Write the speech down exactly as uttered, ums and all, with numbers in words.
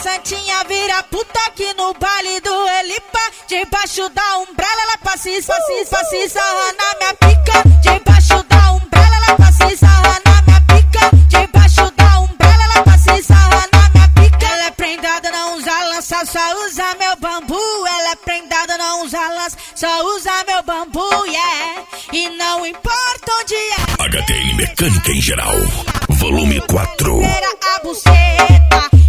santinha vira puta aqui no baile do Elipa. Debaixo da umbrella ela passa e passa e passa e sarra na minha pica. Debaixo da umbrella ela passa e sarra na minha pica. Debaixo da umbrella ela passa e sarra na minha pica. Ela é prendada, não usa lança, só usa meu bambu. Ela é prendada, não usa lança, só usa meu bambu, yeah. E não importa onde é. H T N Mecânica em geral, volume quatro. A buceta.